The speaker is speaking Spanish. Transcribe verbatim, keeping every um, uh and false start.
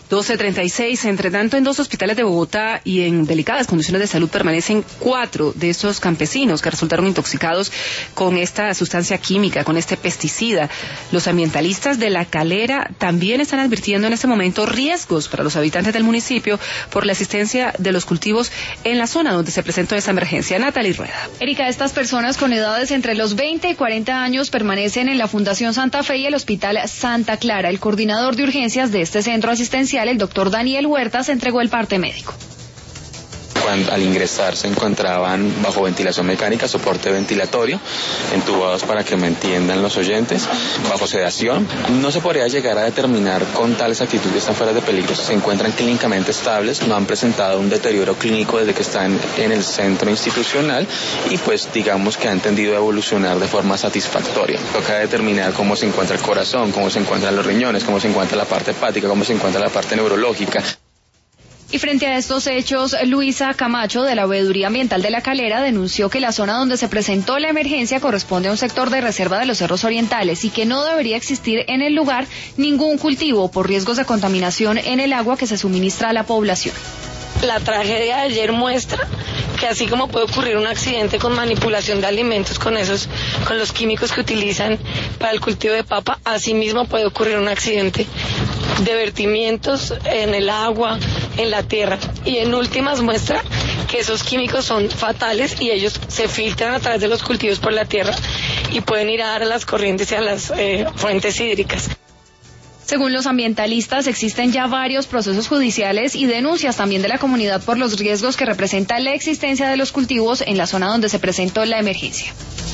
doce treinta y seis. Entre tanto, en dos hospitales de Bogotá y en delicadas condiciones de salud permanecen cuatro de estos campesinos que resultaron intoxicados con esta sustancia química, con este pesticida. Los ambientalistas de La Calera también están advirtiendo en este momento riesgos para los habitantes del municipio por la existencia de los cultivos en la zona donde se presentó esa emergencia. Natalie Rueda. Erika, estas personas con edades entre los veinte y cuarenta años permanecen en la Fundación Santa Fe y el Hospital Santa Clara. El coordinador de urgencias de este centro asistencial, el doctor Daniel Huertas, entregó el parte médico. Cuando, al ingresar se encontraban bajo ventilación mecánica, soporte ventilatorio, entubados para que me entiendan los oyentes, bajo sedación. No se podría llegar a determinar con tal exactitud que están fuera de peligro. Se encuentran clínicamente estables, no han presentado un deterioro clínico desde que están en el centro institucional y pues digamos que han tendido a evolucionar de forma satisfactoria. Toca determinar cómo se encuentra el corazón, cómo se encuentran los riñones, cómo se encuentra la parte hepática, cómo se encuentra la parte neurológica. Y frente a estos hechos, Luisa Camacho, de la Veeduría Ambiental de La Calera, denunció que la zona donde se presentó la emergencia corresponde a un sector de reserva de los Cerros Orientales y que no debería existir en el lugar ningún cultivo por riesgos de contaminación en el agua que se suministra a la población. La tragedia de ayer muestra que así como puede ocurrir un accidente con manipulación de alimentos con esos, con los químicos que utilizan para el cultivo de papa, así mismo puede ocurrir un accidente de vertimientos en el agua, en la tierra, y en últimas muestra que esos químicos son fatales y ellos se filtran a través de los cultivos por la tierra y pueden ir a dar a las corrientes y a las eh, fuentes hídricas. Según los ambientalistas, existen ya varios procesos judiciales y denuncias también de la comunidad por los riesgos que representa la existencia de los cultivos en la zona donde se presentó la emergencia.